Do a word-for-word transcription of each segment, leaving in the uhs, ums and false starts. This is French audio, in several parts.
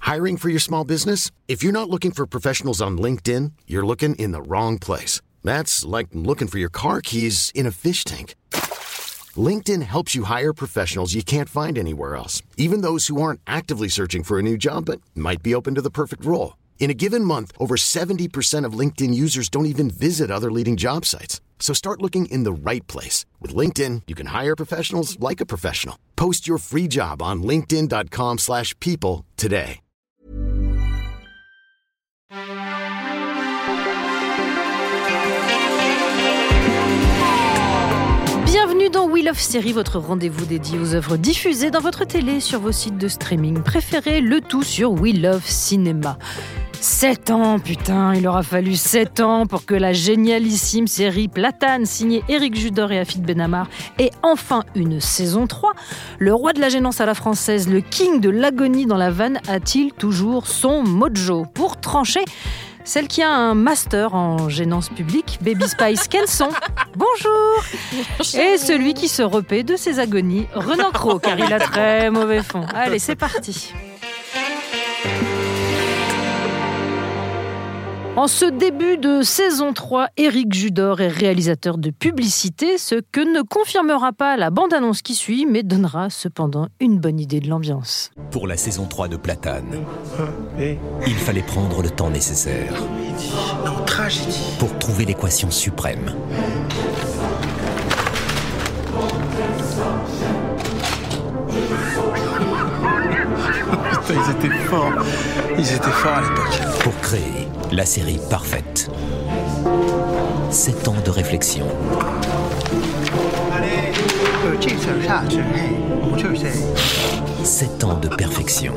Hiring for your small business? If you're not looking for professionals on LinkedIn, you're looking in the wrong place. That's like looking for your car keys in a fish tank. LinkedIn helps you hire professionals you can't find anywhere else, even those who aren't actively searching for a new job but might be open to the perfect role. In a given month, over seventy percent of LinkedIn users don't even visit other leading job sites. So start looking in the right place. With LinkedIn, you can hire professionals like a professional. Post your free job on linkedin dot com slash people today. Bienvenue dans We Love Série, votre rendez-vous dédié aux œuvres diffusées dans votre télé sur vos sites de streaming préférés, le tout sur We Love Cinéma. Sept ans, putain, il aura fallu sept ans pour que la génialissime série Platane, signée Éric Judor et Hafid Benhamar, ait enfin une saison trois. Le roi de la gênance à la française, le king de l'agonie dans la vanne, a-t-il toujours son mojo? Pour trancher, celle qui a un master en gênance publique, Baby Spice Kelson. Bonjour. Bonjour. Et celui qui se repaît de ses agonies, Renan Cros, car il a très mauvais fond. Allez, c'est parti. En ce début de saison trois, Éric Judor est réalisateur de publicité, ce que ne confirmera pas la bande-annonce qui suit, mais donnera cependant une bonne idée de l'ambiance. Pour la saison trois de Platane, il fallait prendre le temps nécessaire non, tragédie. pour trouver l'équation suprême. Putain, ils étaient forts. Ils étaient forts à l'époque. Pour créer la série parfaite. Sept ans de réflexion. Sept ans de perfection.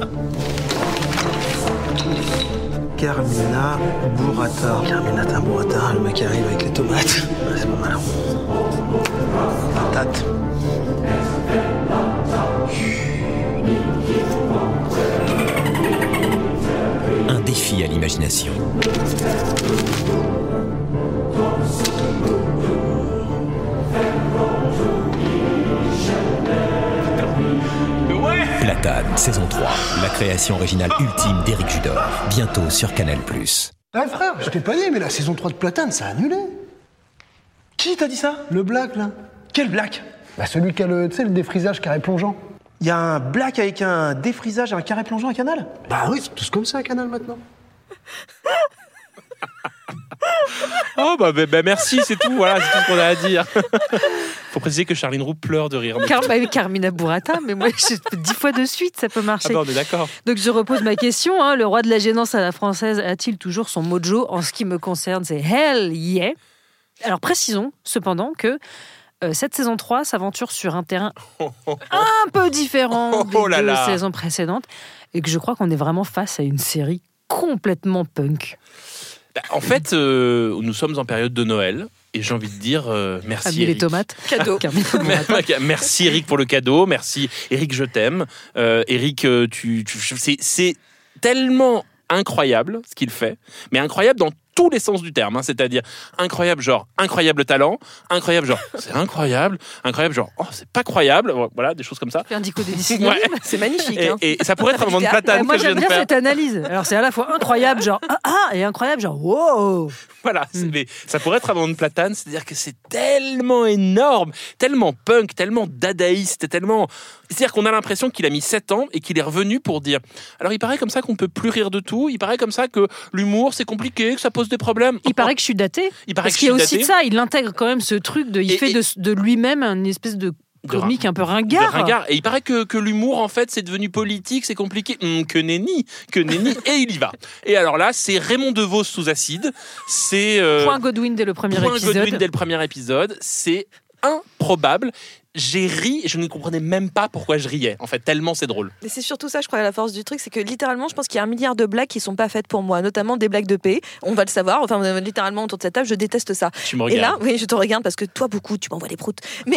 Carmina Burrata. Carmina Burrata, le mec qui arrive avec les tomates. C'est pas mal. Patate. Un défi à l'imagination. Platane, saison trois. La création originale ultime d'Éric Judor. Bientôt sur Canal plus. Ah frère, je t'ai pas dit, mais la saison trois de Platane, ça a annulé. Qui t'a dit ça? Le black, là. Quel black? Bah celui qui a le, tu sais, le défrisage carré plongeant. Il y a un black avec un défrisage et un carré plongeant à Canal? Bah oui, c'est tous comme ça à Canal maintenant. Oh bah, bah, bah merci, c'est tout, voilà, c'est tout ce qu'on a à dire. Faut préciser que Charline Roux pleure de rire. Car, bah, Carmina Burrata, mais moi, je, dix fois de suite, ça peut marcher. Ah bah on est d'accord. Donc je repose ma question, hein, le roi de la gênance à la française a-t-il toujours son mojo? En ce qui me concerne, c'est hell yeah. Alors précisons cependant que euh, cette saison trois s'aventure sur un terrain un peu différent des oh là deux là. saisons précédentes et que je crois qu'on est vraiment face à une série complètement punk. En fait, euh, nous sommes en période de Noël et j'ai envie de dire euh, merci Amis les Éric. tomates. Cadeau. Merci Éric pour le cadeau, merci Éric, je t'aime. Euh, Éric, euh, tu, tu, c'est, c'est tellement incroyable ce qu'il fait, mais incroyable dans tous les sens du terme, hein, c'est-à-dire incroyable genre incroyable talent, incroyable genre c'est incroyable, incroyable genre oh c'est pas croyable, voilà des choses comme ça. Fait un dico des disciples. Ouais. C'est magnifique. Et, hein. et ça pourrait être un moment de Platane Ouais, moi que je viens j'aime de bien faire. cette analyse. Alors c'est à la fois incroyable genre ah, ah et incroyable genre wow. Voilà, c'est, mais ça pourrait être un moment de Platane, c'est-à-dire que c'est tellement énorme, tellement punk, tellement dadaïste, tellement... C'est-à-dire qu'on a l'impression qu'il a mis sept ans et qu'il est revenu pour dire... Alors il paraît comme ça qu'on peut plus rire de tout, il paraît comme ça que l'humour c'est compliqué, que ça pose des problèmes. Il paraît que je suis daté. Il paraît Parce que qu'il y a je suis aussi de daté. ça, il intègre quand même ce truc de, il Et- fait et- de, de lui-même une espèce de De comique ra- un peu De ringard. ringard. Et il paraît que, que l'humour, en fait, c'est devenu politique, c'est compliqué. Hum, que nenni, que nenni. Et il y va. Et alors là, c'est Raymond DeVos sous acide. C'est... euh, Point Godwin dès le premier point épisode. Godwin dès le premier épisode. C'est improbable. J'ai ri, je ne comprenais même pas pourquoi je riais. En fait, tellement c'est drôle. Et c'est surtout ça, je crois, la force du truc, c'est que littéralement, je pense qu'il y a un milliard de blagues qui sont pas faites pour moi, notamment des blagues de paix. On va le savoir. Enfin, euh, littéralement autour de cette table, je déteste ça. Tu me Et là, regardes. oui, je te regarde parce que toi, beaucoup, tu m'envoies des proutes. Mais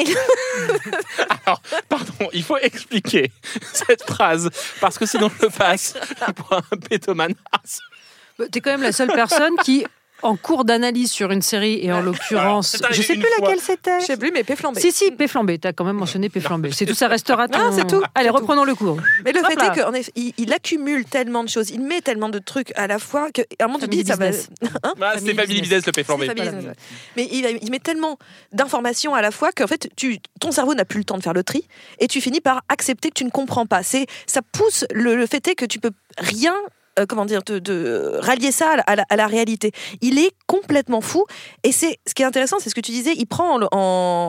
Alors, pardon, il faut expliquer cette phrase parce que sinon je le passe pour un pétomane. Bah, T'es quand même la seule personne qui en cours d'analyse sur une série, et en l'occurrence, Alors, je sais une plus fois- laquelle c'était. Je sais plus, mais P flambé. Si, si, P flambé. T'as quand même mentionné P flambé. C'est tout, ça restera ton... Non, c'est tout. Allez, C'est tout. reprenons le cours. Mais le Hop fait là. est qu'en effet, il, il accumule tellement de choses, il met tellement de trucs à la fois qu'à un moment tu te Family dis ça va. business. Hein Ah, c'est Family Business, le P flambé. C'est Family Business, ouais. Mais il, il met tellement d'informations à la fois qu'en fait, tu, ton cerveau n'a plus le temps de faire le tri et tu finis par accepter que tu ne comprends pas. C'est, ça pousse le, le fait est que tu peux rien. Euh, comment dire, de, de rallier ça à la, à, la, à la réalité. Il est complètement fou. Et c'est ce qui est intéressant, c'est ce que tu disais. Il prend en,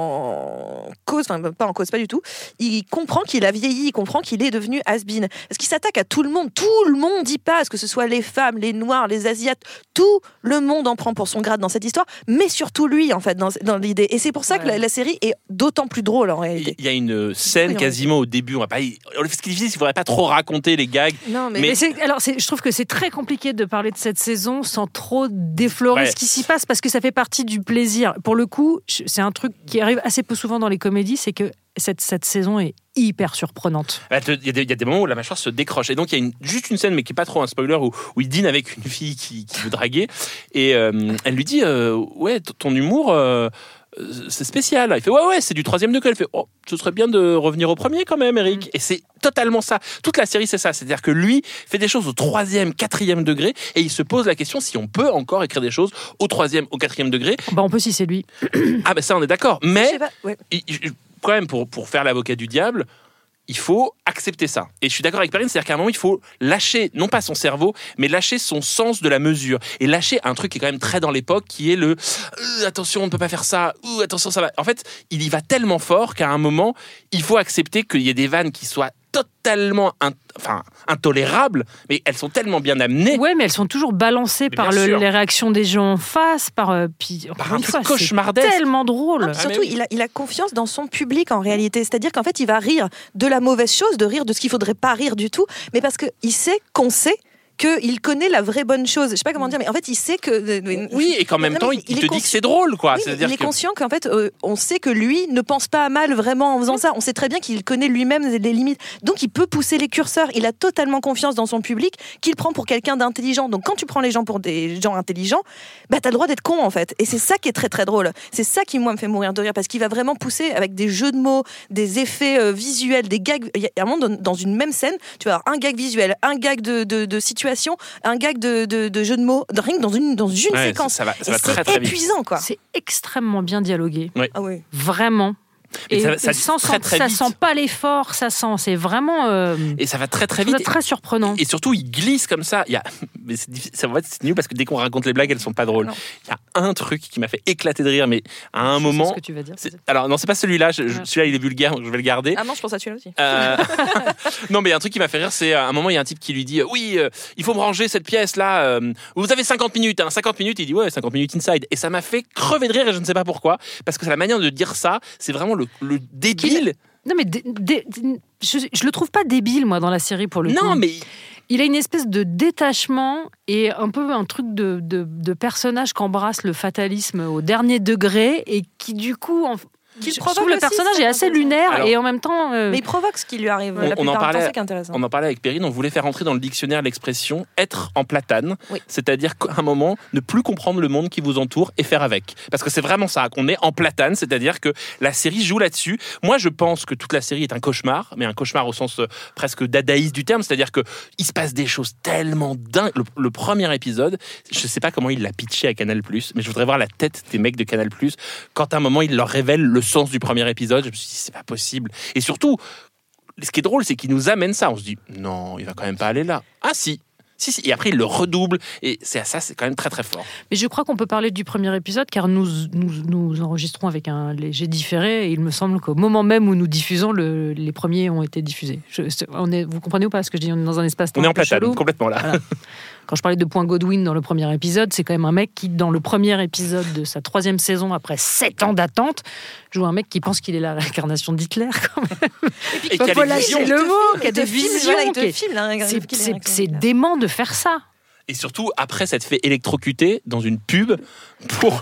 en cause, enfin pas en cause, pas du tout. Il comprend qu'il a vieilli, il comprend qu'il est devenu has-been. Parce qu'il s'attaque à tout le monde. Tout le monde y passe, que ce soit les femmes, les noirs, les asiates. Tout le monde en prend pour son grade dans cette histoire, mais surtout lui en fait dans, dans l'idée. Et c'est pour ça Ouais. que la, la série est d'autant plus drôle en réalité. Il y a une scène Oui, on- quasiment au début. On va pas. Ce qui est difficile, c'est qu'il faudrait pas trop raconter les gags. Non mais, Mais- Mais c'est, alors, c'est, je trouve que c'est très compliqué de parler de cette saison sans trop déflorer Ouais. ce qui s'y passe, parce que ça fait partie du plaisir. Pour le coup, je- c'est un truc qui arrive assez peu souvent dans les comédies, c'est que cette, cette saison est hyper surprenante. Bah, te- Il y, a des- il y a des moments où la mâchoire se décroche. Et donc, il y a une, juste une scène, mais qui n'est pas trop un spoiler, où, où il dîne avec une fille qui, qui veut draguer. Et euh, elle lui dit euh, ouais, t- ton humour, euh, c'est spécial. Il fait ouais, ouais, c'est du troisième degré. Elle fait oh, ce serait bien de revenir au premier quand même, Eric. Et c'est totalement ça. Toute la série, c'est ça. C'est-à-dire que lui fait des choses au troisième, quatrième degré. Et il se pose la question si on peut encore écrire des choses au troisième, au quatrième degré. Bah, on peut si c'est lui. Ah, ben ça, on est d'accord. je Mais. sais pas, ouais. il- il- quand même, pour, pour faire l'avocat du diable, il faut accepter ça. Et je suis d'accord avec Perrine, c'est-à-dire qu'à un moment, il faut lâcher, non pas son cerveau, mais lâcher son sens de la mesure. Et lâcher un truc qui est quand même très dans l'époque, qui est le euh, attention, on ne peut pas faire ça, ou attention, ça va. En fait, il y va tellement fort qu'à un moment, il faut accepter qu'il y ait des vannes qui soient totalement in- enfin, intolérables, mais elles sont tellement bien amenées. Ouais, mais elles sont toujours balancées Mais par bien le- sûr. les réactions des gens en face, par, euh, puis, Par encore un une truc fois, cauchemardesque. c'est tellement drôle. Non, puis Ah, surtout, mais oui. il, a, il a confiance dans son public en réalité. C'est-à-dire qu'en fait, il va rire de la mauvaise chose, de rire de ce qu'il faudrait pas rire du tout, mais parce qu'il sait qu'on sait qu'il connaît la vraie bonne chose. Je sais pas comment dire, mais en fait, il sait que. Oui, et qu'en même Non, temps, mais il, il est te dit consci- que c'est drôle, quoi. Oui, mais C'est-à-dire il est que- conscient qu'en fait, euh, on sait que lui ne pense pas à mal vraiment en faisant ça. On sait très bien qu'il connaît lui-même les limites. Donc, il peut pousser les curseurs. Il a totalement confiance dans son public, qu'il prend pour quelqu'un d'intelligent. Donc, quand tu prends les gens pour des gens intelligents, bah, t'as le droit d'être con, en fait. Et c'est ça qui est très, très drôle. C'est ça qui, moi, me fait mourir de rire, parce qu'il va vraiment pousser avec des jeux de mots, des effets euh, visuels, des gags. Il y a un moment, dans, dans une même scène, tu vas avoir un gag visuel, un gag de, de, de situation, un gag de, de, de jeu de mots, de- rien que dans une, dans une Ouais, séquence. ça va, ça Et va très c'est très vite. épuisant, quoi. C'est extrêmement bien dialogué. Ah oui. Vraiment. Et Et, ça- ça et sans, très, très ça vite. sent pas l'effort, ça sent. C'est vraiment euh, Et ça va très très ça va vite. être très surprenant. Et surtout, il glisse comme ça. Il y a, mais c'est difficile- ça va être c'est nul parce que dès qu'on raconte les blagues, elles sont pas drôles. Non. Il y a un truc qui m'a fait éclater de rire, mais à un Je sais moment. ce que tu vas dire. c'est- Alors non, c'est pas celui-là. je- je- Ouais. Celui-là, il est vulgaire, donc je vais le garder. Ah non, je pense à celui-là aussi. Euh, non, mais il y a un truc qui m'a fait rire, c'est à un moment, il y a un type qui lui dit oui, euh, il faut me ranger cette pièce là. euh, vous avez cinquante minutes, hein, cinquante minutes. Il dit ouais, cinquante minutes inside. Et ça m'a fait crever de rire et je ne sais pas pourquoi, parce que c'est la manière de dire ça, c'est vraiment le, le débile. Non, mais dé- dé- je, je le trouve pas débile, moi, dans la série, pour le coup. Non, mais Il a une espèce de détachement et un peu un truc de, de, de personnage qu'embrasse le fatalisme au dernier degré et qui, du coup, en, Qu'il je provoque trouve le aussi, personnage c'est est assez intéressant. lunaire Alors- et en même temps. euh, Mais il provoque ce qui lui arrive On- la on en plupart du temps, parlait- c'est qui est intéressant. on en parlait avec Perrine, on voulait faire entrer dans le dictionnaire l'expression être en platane, Oui. c'est-à-dire qu'à un moment, ne plus comprendre le monde qui vous entoure et faire avec. Parce que c'est vraiment ça, qu'on est en platane, c'est-à-dire que la série joue là-dessus. Moi, je pense que toute la série est un cauchemar, mais un cauchemar au sens euh, presque dadaïste du terme, c'est-à-dire que il se passe des choses tellement dingues. Le, le premier épisode, je sais pas comment il l'a pitché à Canal+, mais je voudrais voir la tête des mecs de Canal+, quand à un moment, il leur révèle le sens du premier épisode, je me suis dit, c'est pas possible. Et surtout, ce qui est drôle, c'est qu'il nous amène ça. On se dit, non, il va quand même pas aller là. Ah si, si, si. Et après, il le redouble. Et c'est ça, c'est quand même très, très fort. Mais je crois qu'on peut parler du premier épisode car nous, nous, nous enregistrons avec un léger différé et il me semble qu'au moment même où nous diffusons, le, les premiers ont été diffusés. Je, on est, vous comprenez ou pas ce que je dis? On est dans un espace-temps On est un en peu platane, chelou. complètement là. Voilà. Quand je parlais de Point Godwin dans le premier épisode, c'est quand même un mec qui, dans le premier épisode de sa troisième saison, après sept ans d'attente, joue un mec qui pense qu'il est la réincarnation d'Hitler, quand même. Et Faut qui a pas les lâcher visions. le mot, qui a Il te des filme, visions. voilà, il te qui est- filme, là, regarde, C'est- qu'il est C'est avec- c'est dément de faire ça. Et surtout, après, ça te fait électrocuter dans une pub pour,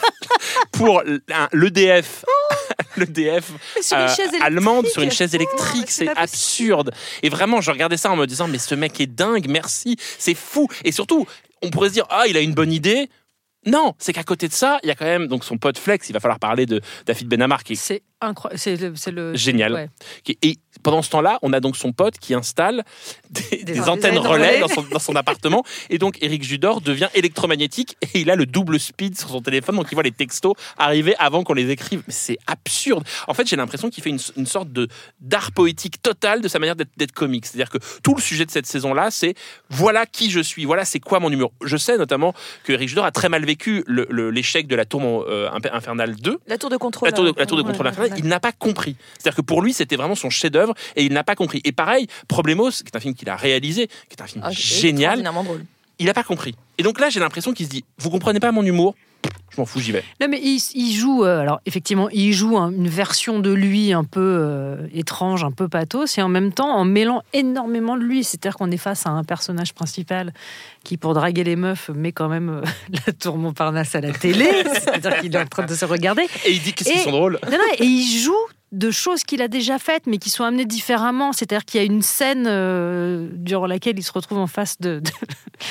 pour l'E D F. L'E D F Mais sur une euh, chaise électrique. allemande sur une chaise Oh, électrique, c'est c'est pas possible. absurde. Et vraiment, je regardais ça en me disant, mais ce mec est dingue, merci, c'est fou. Et surtout, on pourrait se dire, ah, il a une bonne idée. Non, c'est qu'à côté de ça, il y a quand même donc son pote Flex. Il va falloir parler de David Benamar qui est C'est incroyable. C'est le, c'est le génial. ouais. Qui- Et pendant ce temps-là, on a donc son pote qui installe des, des des antennes antennes relais relais. dans son, dans son appartement. Et donc, Éric Judor devient électromagnétique et il a le double speed sur son téléphone. Donc, il voit les textos arriver avant qu'on les écrive. Mais c'est absurde. En fait, j'ai l'impression qu'il fait une, une sorte de, d'art poétique total de sa manière d'être, d'être comique. C'est-à-dire que tout le sujet de cette saison-là, c'est voilà qui je suis, voilà c'est quoi mon numéro. Je sais notamment que Éric Judor a très mal vécu le, le, l'échec de la tour euh, Infernale deux. La tour de contrôle. La tour de, la tour de Ouais, contrôle ouais, infernale, ouais. il n'a pas compris. C'est-à-dire que pour lui, c'était vraiment son chef-d'œuvre et il n'a pas compris. Et pareil, Problemos, qui est un film qu'il a réalisé, qui est un film Ah, génial, extraordinairement drôle. il n'a pas compris. Et donc là, j'ai l'impression qu'il se dit, vous comprenez pas mon humour, je m'en fous, j'y vais. Non, mais il, il joue, euh, alors effectivement, il joue hein, une version de lui un peu euh, étrange, un peu pathos, et en même temps en mêlant énormément de lui. C'est-à-dire qu'on est face à un personnage principal qui, pour draguer les meufs, met quand même euh, la tour Montparnasse à la télé. C'est-à-dire qu'il est en train de se regarder. Et il dit qu'est-ce qu'ils Et- sont drôles. Non, non, et il joue de choses qu'il a déjà faites, mais qui sont amenées différemment. C'est-à-dire qu'il y a une scène euh, durant laquelle il se retrouve en face de, de-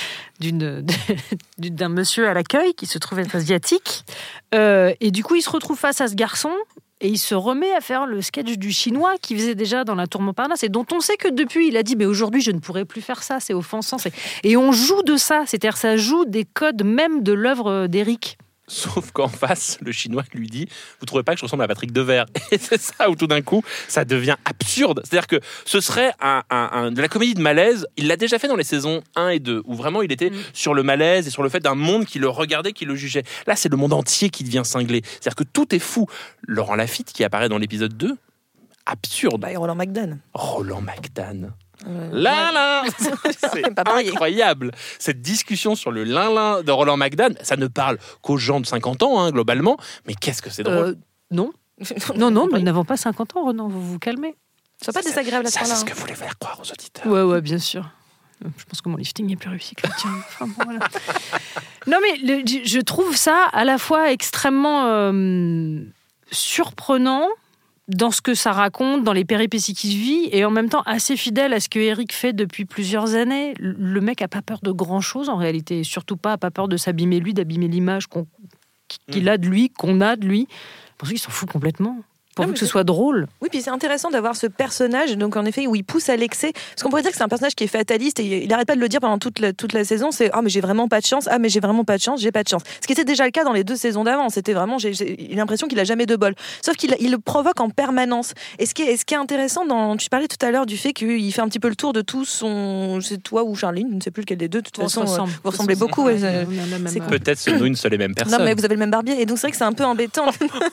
d'une, de- d'un monsieur à l'accueil qui se trouve être asiatique. Euh, et du coup, il se retrouve face à ce garçon et il se remet à faire le sketch du chinois qu'il faisait déjà dans la tour Montparnasse et dont on sait que depuis, il a dit « mais aujourd'hui, je ne pourrais plus faire ça, c'est offensant ». C'est- Et on joue de ça, c'est-à-dire ça joue des codes même de l'œuvre d'Éric. Sauf qu'en face, le Chinois lui dit, vous trouvez pas que je ressemble à Patrick Devers? Et c'est ça où tout d'un coup, ça devient absurde. C'est-à-dire que ce serait un, un- un- de la comédie de malaise. Il l'a déjà fait dans les saisons un et deux, où vraiment il était Mm. sur le malaise et sur le fait d'un monde qui le regardait, qui le jugeait. Là, c'est le monde entier qui devient cinglé. C'est-à-dire que tout est fou. Laurent Lafitte, qui apparaît dans l'épisode deux, absurde. Bah, et Roland McDan. Roland McDan. Ouais. Là, là, c'est Pas pareil. incroyable. Cette discussion sur le lin-lin de Roland McDan, ça ne parle qu'aux gens de cinquante ans, hein, globalement. Mais qu'est-ce que c'est drôle. Euh, non, non, non, nous n'avons pas cinquante ans, Renan, vous vous calmez. Sois pas désagréable à ce Ça, c'est point-là. ce que vous voulez faire croire aux auditeurs. Ouais, ouais, bien sûr. Je pense que mon lifting est plus réussi que le tien. Enfin, bon, voilà. Non, mais le- je trouve ça à la fois extrêmement euh, surprenant dans ce que ça raconte, dans les péripéties qu'il vit, et en même temps assez fidèle à ce que Éric fait depuis plusieurs années. Le mec a pas peur de grand-chose, en réalité. Surtout pas, a pas peur de s'abîmer lui, d'abîmer l'image qu'on, qu'il a de lui, qu'on a de lui. Parce qu'il s'en fout complètement. Pourvu mais que ce c'est- soit drôle. Oui, puis c'est intéressant d'avoir ce personnage, donc en effet, où il pousse à l'excès. Parce qu'on pourrait dire que c'est un personnage qui est fataliste et il n'arrête pas de le dire pendant toute la, toute la saison. C'est ah mais j'ai vraiment pas de chance, ah mais j'ai vraiment pas de chance, j'ai pas de chance. Ce qui était déjà le cas dans les deux saisons d'avant. C'était vraiment, j'ai, j'ai l'impression qu'il a jamais de bol. Sauf qu'il il le provoque en permanence. Et ce qui est, et ce qui est intéressant, dans, tu parlais tout à l'heure du fait qu'il fait un petit peu le tour de tout son, c'est toi ou Charline, je ne sais plus lequel des deux. De toute On se façon, ressemble. euh, vous ressemblez beaucoup. ouais, euh, On a la même, c'est euh, cool. Peut-être sommes-nous une seule et même personne. Non mais vous avez le même barbier et donc c'est vrai que c'est un peu embêtant.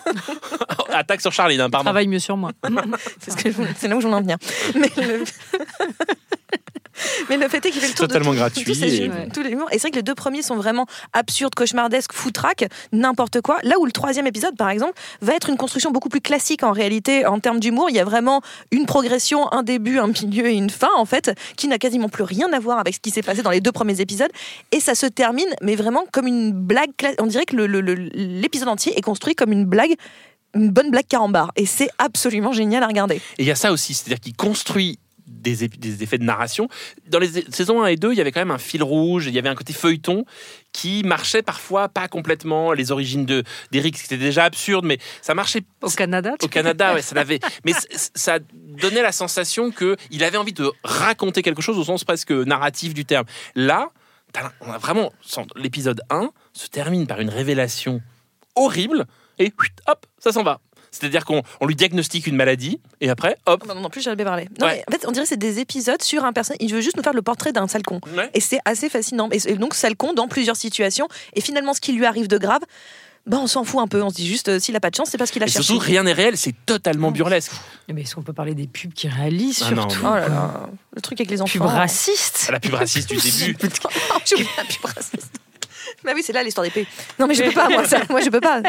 Attaque sur Charline, hein, pardon. travaille mieux sur moi. C'est, ce que je voulais- c'est là où je voulais en venir. Mais le... Mais le fait est qu'il fait le tour Totalement de tout, gratuit tous ces et- humours, tous les humours. Et c'est vrai que les deux premiers sont vraiment absurdes, cauchemardesques, foutraques, n'importe quoi. Là où le troisième épisode, par exemple, va être une construction beaucoup plus classique en réalité en termes d'humour. Il y a vraiment une progression, un début, un milieu et une fin en fait, qui n'a quasiment plus rien à voir avec ce qui s'est passé dans les deux premiers épisodes. Et ça se termine, mais vraiment comme une blague. cla- On dirait que le- le- le- l'épisode entier est construit comme une blague. Une bonne blague carambar. Et c'est absolument génial à regarder. Et il y a ça aussi, c'est-à-dire qu'il construit des, ép- des effets de narration. Dans les é- saisons un et deux, il y avait quand même un fil rouge, il y avait un côté feuilleton qui marchait parfois pas complètement. Les origines de d'Éric, c'était déjà absurde, mais ça marchait Au Canada, tu au Canada, ouais, ça l'avait. Mais c- c- ça donnait la sensation qu'il avait envie de raconter quelque chose au sens presque narratif du terme. Là, t'as- on a vraiment sans- l'épisode un se termine par une révélation horrible et huit, hop, ça s'en va. C'est-à-dire qu'on on lui diagnostique une maladie et après, hop. Non, non plus, j'avais parlé. Non, Ouais. mais en fait, on dirait que c'est des épisodes sur un personnage. Il veut juste nous faire le portrait d'un sale con. Ouais. Et c'est assez fascinant. Et et donc, sale con dans plusieurs situations. Et finalement, ce qui lui arrive de grave, ben, on s'en fout un peu. On se dit juste, euh, s'il a pas de chance, c'est parce qu'il a Et cherché. surtout, rien n'est réel, c'est totalement burlesque. Mais est-ce qu'on peut parler des pubs qui réalisent Ah non, surtout Oh là là, le truc avec les enfants. Pubs racistes. La pub raciste du début. Oh, j'ai oublié la pub raciste. Bah oui, c'est là l'histoire d'épée. Non, mais je peux pas, moi, ça. Moi, je peux pas.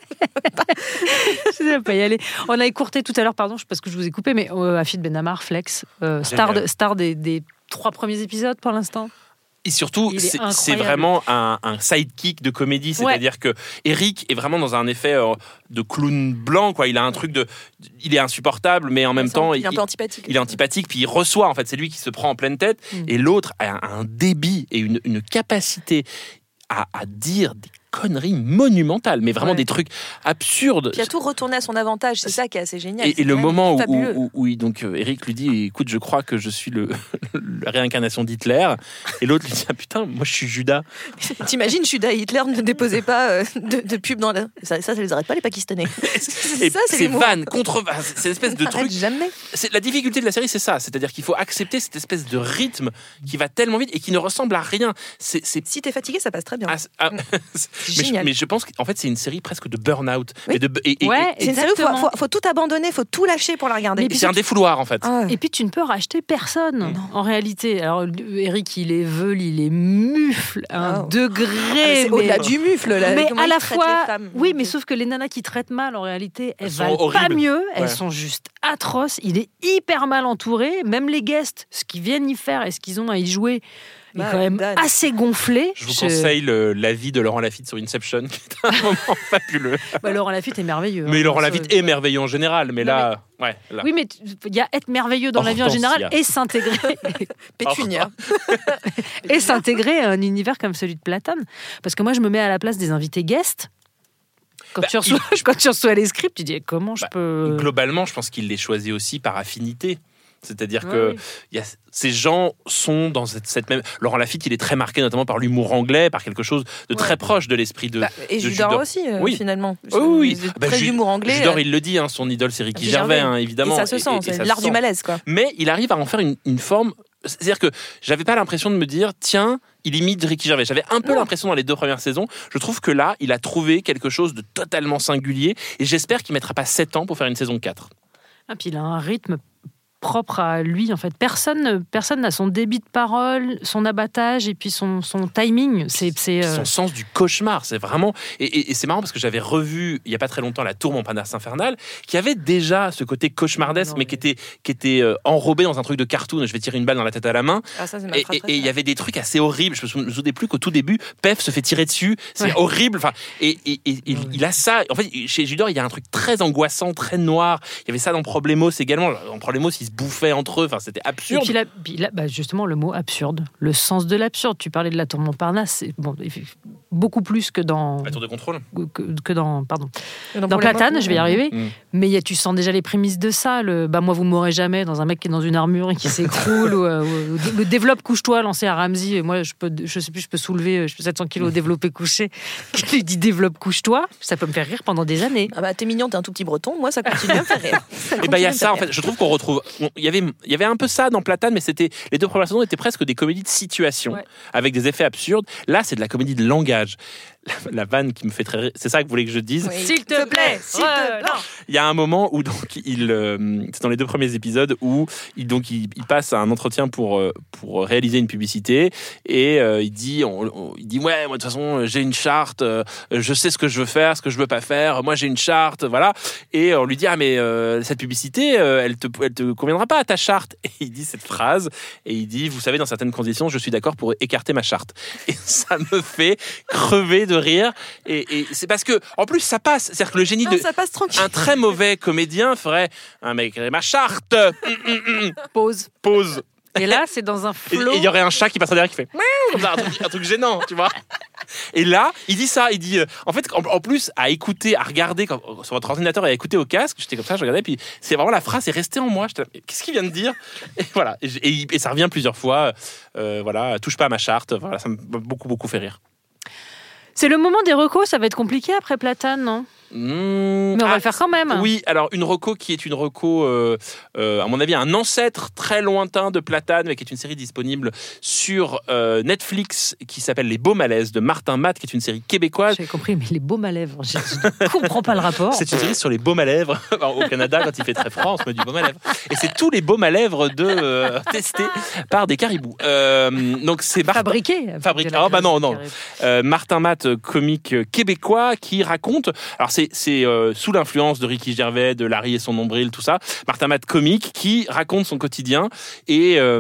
Je ne vais pas y aller. On a écourté tout à l'heure, pardon, parce que je vous ai coupé, mais euh, Afid Benamar, Flex, euh, star, de- star des, des trois premiers épisodes pour l'instant. Et surtout, Il est c'est c'est incroyable. vraiment un, un sidekick de comédie. C'est-à-dire que Eric est vraiment dans un effet euh, de clown blanc. Quoi. Il a un truc de. Il est insupportable, mais en même temps. il est un peu antipathique. Il est antipathique, puis il reçoit. En fait, c'est lui qui se prend en pleine tête. Mm. Et l'autre a un, un débit et une, une capacité à, à dire des conneries monumentales, mais vraiment Ouais. des trucs absurdes. Puis il a tout retourné à son avantage, c'est ça qui est assez génial. Et, C'est et le vraiment moment où, fabuleux. où, où il- donc, euh, Eric lui dit, écoute, je crois que je suis le, la réincarnation d'Hitler. Et l'autre lui dit, ah putain, moi je suis Judas. T'imagines, Judas et Hitler ne déposaient pas euh, de, de pub dans la... Ça, ça, ça les arrête pas, les Pakistanais. Et ça, c'est c'est les mots. vanne, contre vanne, c'est une espèce de Arrête truc. jamais. C'est, la difficulté de la série, c'est ça. C'est-à-dire qu'il faut accepter cette espèce de rythme qui va tellement vite et qui ne ressemble à rien. C'est, c'est Si t'es fatigué, ça passe très bien. ah, ah, mais, je, génial. mais je pense qu'en fait, c'est une série presque de burn-out. Oui. Et, de, et, et- Ouais, C'est une série où faut, exactement. faut, faut tout abandonner, faut tout lâcher pour la regarder. et c'est un défouloir, en fait. Ah. Et puis tu ne peux racheter personne Non. en réalité. Alors Eric, il est veule, il est mufle, un Oh. degré. Ah, mais c'est mais- au-delà du mufle, là. mais Comment à il la traite fois, les femmes. oui, mais sauf que les nanas qui traitent mal, en réalité, elles, Elles sont valent pas horribles. mieux. Elles Ouais. sont juste atroces. Il est hyper mal entouré. Même les guests, ce qu'ils viennent y faire et ce qu'ils ont à y jouer, il Bah, est quand même dalle. assez gonflé. Je vous conseille le- l'avis de Laurent Lafitte sur Inception, qui est un moment fabuleux. Bah, Laurent Lafitte est merveilleux. Mais hein, Laurent ça, Lafitte ouais. est merveilleux en général, mais Non, là, ouais, là. Oui, mais tu- il y a être merveilleux dans la vie en Hortensia. général et s'intégrer Pétunia. et s'intégrer à un univers comme celui de Platane. Parce que moi, je me mets à la place des invités guests. Quand, Bah, tu, reçois, quand tu reçois les scripts, tu dis comment je Bah, peux. Globalement, je pense qu'il les choisit aussi par affinité. C'est-à-dire Ouais, que oui. il y a, ces gens sont dans cette, cette même. Laurent Lafitte, il est très marqué notamment par l'humour anglais, par quelque chose de Ouais. très proche de l'esprit de. Bah, et de Judor Judor. aussi, euh, Oui. finalement. Oui, oui, oui. C'est Ah bah, très Ju- d'humour anglais. Judor, euh, il le dit, hein, son idole, c'est Ricky Ricky Gervais, Gervais. hein, évidemment. Et ça se sent, et c'est ça l'art se du sent. malaise, quoi. Mais il arrive à en faire une, une forme. C'est-à-dire que j'avais pas l'impression de me dire, tiens, il imite Ricky Gervais. J'avais un peu Non. l'impression dans les deux premières saisons. Je trouve que là, il a trouvé quelque chose de totalement singulier. Et j'espère qu'il mettra pas sept ans pour faire une saison quatre. Ah, puis il a un rythme propre à lui en fait. Personne personne n'a son débit de parole, son abattage et puis son, son timing. C'est, c'est, Puis euh, son sens du cauchemar, c'est vraiment. Et, et- et c'est marrant parce que j'avais revu il y a pas très longtemps La Tour Montparnasse infernale, qui avait déjà ce côté cauchemardesque, Non, mais mais- qui était qui était euh, enrobé dans un truc de cartoon. Je vais tirer une balle dans la tête à la main. Ah, ça, c'est ma Et phrase et- et il y avait des trucs assez horribles. Je me sou- me souvenais plus qu'au tout début, Pef se fait tirer dessus. C'est Ouais. horrible. Enfin, et, et- et- et Ouais. il a ça. En fait, chez Judor, il y a un truc très angoissant, très noir. Il y avait ça dans Problemos également. Dans Problemos, ils se bouffaient entre eux. Enfin, c'était et absurde. puis là, puis là, bah, justement le mot absurde, le sens de l'absurde. Tu parlais de la tour Montparnasse, c'est bon, beaucoup plus que dans La tour de contrôle. que, que dans pardon Donc, dans pour la Platane, mort, je vais y arriver. Mm. Mais il y a, tu sens déjà les prémices de ça. Le, bah moi, vous m'aurez jamais dans un mec qui est dans une armure et qui s'écroule. ou, euh, ou le développe couche-toi lancé à Ramsey. Et moi, je peux, je sais plus, je peux soulever euh, je peux sept cents kilos développé couché. Qui lui dit développe couche-toi. Ça peut me faire rire pendant des années. Ah bah, t'es mignon, t'es un tout petit breton. Moi, ça continue à me faire rire. Ça Et ben il y a continue à me ça faire en fait. rire. Je trouve qu'on retrouve. on- Il y avait il y avait un peu ça dans Platane, mais c'était les deux premières saisons étaient presque des comédies de situation Ouais. avec des effets absurdes. Là, c'est de la comédie de langage. La, la vanne qui me fait très rire. C'est ça que vous voulez que je dise. Oui. S'il te plaît, s'il te plaît. Il y a un moment où donc il, euh, c'est dans les deux premiers épisodes où il donc il, il passe à un entretien pour euh, pour réaliser une publicité et euh, il dit on, on- il dit ouais moi de toute façon j'ai une charte, euh, je sais ce que je veux faire, ce que je veux pas faire, moi j'ai une charte, voilà. Et on lui dit ah mais euh, cette publicité euh, elle te elle te conviendra pas à ta charte. Et il dit cette phrase et il dit vous savez dans certaines conditions je suis d'accord pour écarter ma charte. Et ça me fait crever de rire et, et c'est parce que en plus ça passe, c'est-à-dire que le génie Non, de ça passe tranquille. un très mauvais comédien ferait un mec ma charte Hum, hum, hum. Pause. pause Et là, c'est dans un et flot. et il y aurait un chat qui passerait derrière qui fait miaou, comme ça, un truc, un truc gênant tu vois. Et là il dit ça, il dit euh, en fait en, en plus à écouter, à regarder quand- sur votre ordinateur et à écouter au casque, j'étais comme ça, je regardais puis c'est vraiment la phrase est restée en moi. J'étais là, mais qu'est-ce qu'il vient de dire? Et voilà et, j- et il- et ça revient plusieurs fois, euh, voilà, touche pas à ma charte, voilà, ça m'a beaucoup beaucoup fait rire. C'est le moment des recos, ça va être compliqué après Platane, non? Mmh, Mais on va ah, le faire quand même. Oui, alors une reco qui est une reco, euh, euh, à mon avis, un ancêtre très lointain de Platane, mais qui est une série disponible sur euh, Netflix qui s'appelle Les Beaux Malaises de Martin Matt, qui est une série québécoise. J'ai compris, mais les baumes à lèvres, je ne comprends pas le rapport. C'est une série sur les baumes à lèvres. Au Canada, quand il fait très froid, on se met du baume à lèvres. Et c'est tous les baumes à lèvres de, euh, testés par des caribous. Euh, donc c'est Martin... Fabriqué. avec Fabriqué. de la Ah bah non, graisse non. carré. Euh, Martin Matt, euh, comique euh, québécois, qui raconte. Alors c'est c'est euh, sous l'influence de Ricky Gervais, de Larry et son nombril, tout ça. Martin Matt, comique, qui raconte son quotidien et euh,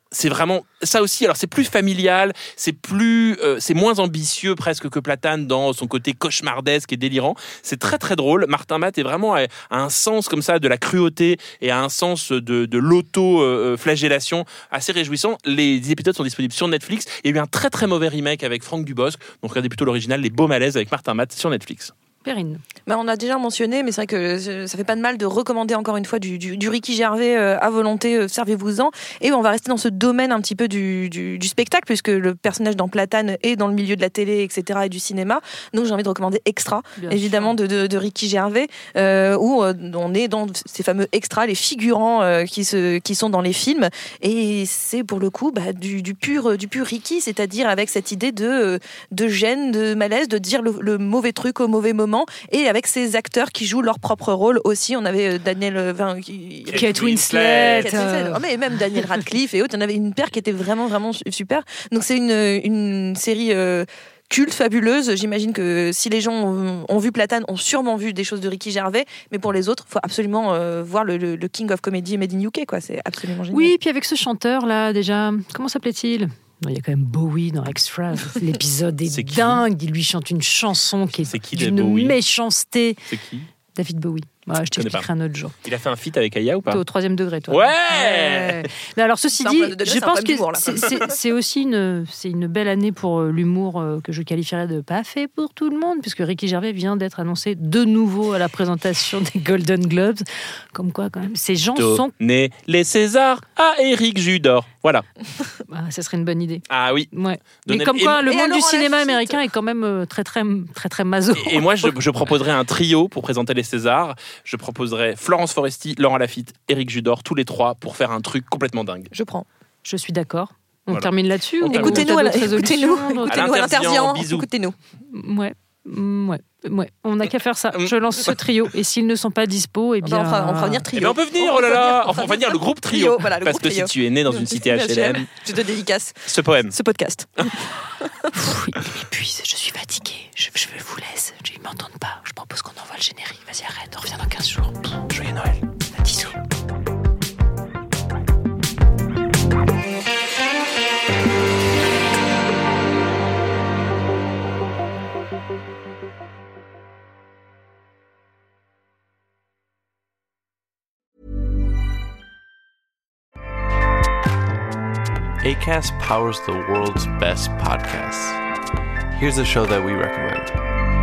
c'est vraiment ça aussi. Alors c'est plus familial, c'est plus, euh, c'est moins ambitieux presque que Platane dans son côté cauchemardesque et délirant. C'est très très drôle. Martin Matt est vraiment à, à un sens comme ça de la cruauté et à un sens de, de l'auto-flagellation assez réjouissant. Les épisodes sont disponibles sur Netflix. Il y a eu un très très mauvais remake avec Franck Dubosc. Donc regardez plutôt l'original, Les Beaux Malaises avec Martin Matt sur Netflix. Perrine. Bah, on a déjà mentionné, mais c'est vrai que ça fait pas de mal de recommander encore une fois du, du, du Ricky Gervais euh, à volonté, euh, servez-vous-en. Et on va rester dans ce domaine un petit peu du, du, du spectacle, puisque le personnage dans Platane est dans le milieu de la télé, et cetera, et du cinéma. Donc j'ai envie de recommander Extra, Bien évidemment, de, de, de Ricky Gervais, euh, où euh, on est dans ces fameux extras, les figurants euh, qui, se, qui sont dans les films. Et c'est pour le coup bah, du, du, pur, du pur Ricky, c'est-à-dire avec cette idée de, de gêne, de malaise, de dire le, le mauvais truc au mauvais moment. Et avec ces acteurs qui jouent leur propre rôle aussi. On avait Daniel... Enfin, qui... Kate Winslet. Kate Winslet. Oh, mais même Daniel Radcliffe et autres. Il y en avait une paire qui était vraiment, vraiment super. Donc c'est une, une série... Euh, culte, fabuleuse. J'imagine que si les gens ont, ont vu Platane, ont sûrement vu des choses de Ricky Gervais, mais pour les autres, il faut absolument euh, voir le, le, le King of Comedy Made in U K, quoi. C'est absolument génial. Oui, puis avec ce chanteur là, déjà, comment s'appelait-il ? Non, il y a quand même Bowie dans Extra. L'épisode est, c'est dingue. Il lui chante une chanson qui est, c'est qui, d'une Bowie méchanceté. C'est qui ? David Bowie. Ouais, je t'expliquerai un autre jour. Il a fait un feat avec Aya ou pas ? T'es au troisième degré, toi. Ouais, ouais. Mais alors, ceci dit, degré, je pense que c'est, c'est, c'est aussi une, c'est une belle année pour l'humour que je qualifierais de pas fait pour tout le monde, puisque Ricky Gervais vient d'être annoncé de nouveau à la présentation des Golden Globes. Comme quoi, quand même, ces gens Donnez sont... Né les Césars à Éric Judor. Voilà. Ah, ça serait une bonne idée. Ah oui. Ouais. Donnez Mais comme le... quoi, et... le et monde du cinéma Lafitte. américain est quand même très, très, très, très maso. Et, et moi, je, je proposerais un trio pour présenter les Césars. Je proposerais Florence Foresti, Laurent Lafitte, Éric Judor, tous les trois, pour faire un truc complètement dingue. Je prends. Je suis d'accord. On Voilà. termine là-dessus. On ou termine. Écoutez-nous, t'as à la- d'autres écoutez-nous, résolutions, d'autres- écoutez-nous à l'intervient. Bisous. Écoutez-nous. Ouais. Mm, Ouais, ouais, on n'a qu'à faire ça. Mm. Je lance ce trio et s'ils ne sont pas dispo, eh On bien, va, on fera venir Eh trio. bien, on peut venir, On oh là peut là venir, Enfin, on va venir le groupe trio. Trio, voilà, le Parce groupe que trio. si tu es né dans une cité H L M, Je te dédicace ce poème. ce podcast. Pff, il m'épuise, je suis fatiguée. Je, je vous laisse, ils m'entendent pas. Je propose qu'on envoie le générique. Vas-y, arrête, on revient dans quinze jours. Pff, joyeux Noël. Bisous. Acast powers the world's best podcasts. Here's a show that we recommend.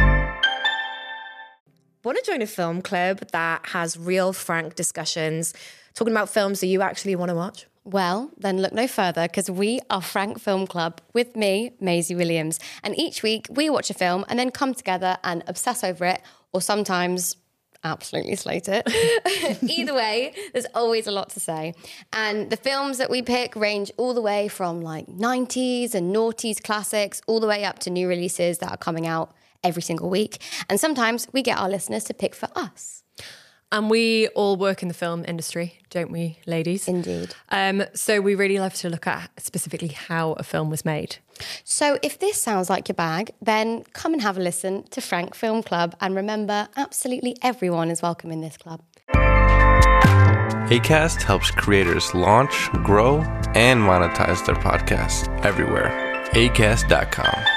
Want to join a film club that has real, frank discussions, talking about films that you actually want to watch? Well, then look no further, because we are Frank Film Club with me, Maisie Williams. And each week we watch a film and then come together and obsess over it, or sometimes absolutely slate it. Either way, there's always a lot to say. And the films that we pick range all the way from like nineties and noughties classics, all the way up to new releases that are coming out every single week. And sometimes we get our listeners to pick for us. And we all work in the film industry, don't we, ladies? Indeed. Um, so we really love to look at specifically how a film was made. So if this sounds like your bag, then come and have a listen to Frank Film Club. And remember, absolutely everyone is welcome in this club. Acast helps creators launch, grow, and monetize their podcasts everywhere. acast dot com.